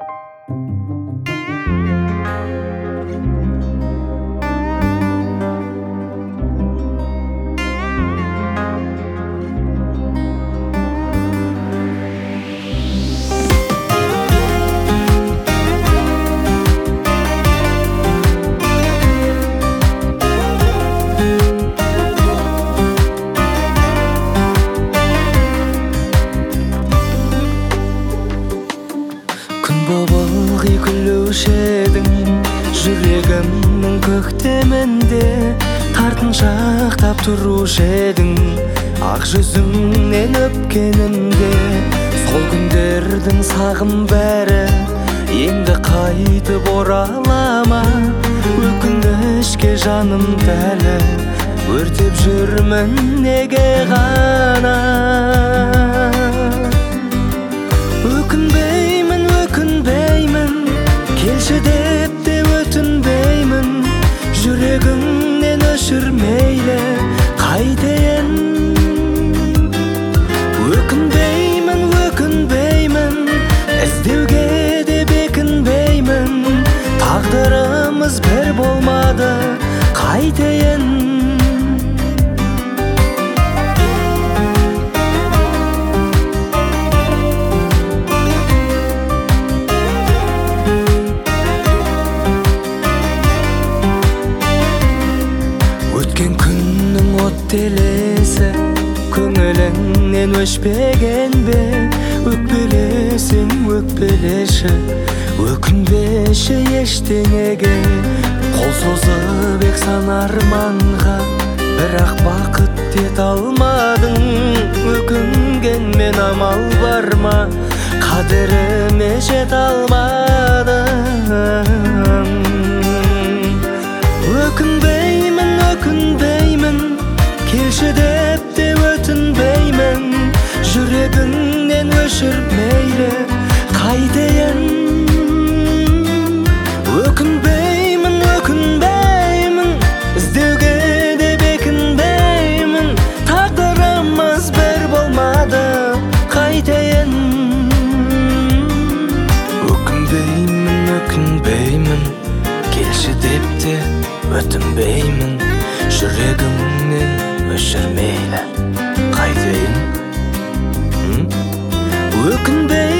Ылғи күлуші едің жүрегімнің көктемінде, тартыншақтап тұрушы едің ақ жүзіңнен өпкенімде. Сол күндердің сағым бәрі енді қайтып орала ма? Өкінішке жаным дәлі өртеп жүрмін неге ғана? Өкінбеймін, өкінбеймін, келші деп те өтінбеймін. Жүрегіңнен өшірмейлі қайтейін. Өкінбеймін, өкінбеймін, іздеуге де бекінбеймін. Тағдырымыз бір болмады қайтейін. Өткен күннің оттелесі көңіліңнен өшпеген бе? Өкпелесең өкпелеші, өкінбеші ештеңеге. Қол созып ек сан арманға, бірақ бақыт ете алмадың. Өкінгенмен амал бар ма? Қадіріме жете алмадың. Өкінбеймін, өкінбеймін, келші деп те өтінбеймін. Жүрегіңнен өшірмейлі қайтейін. Өкінбеймін, өкінбеймін, іздеуге де бекінбеймін. Тағдырымыз бір болмады қайтейін. Өкінбеймін, өкінбеймін, келші деп те өтінбеймін. Жүрегіңнен өшірмейлі қайтейін. Өкінбеймін.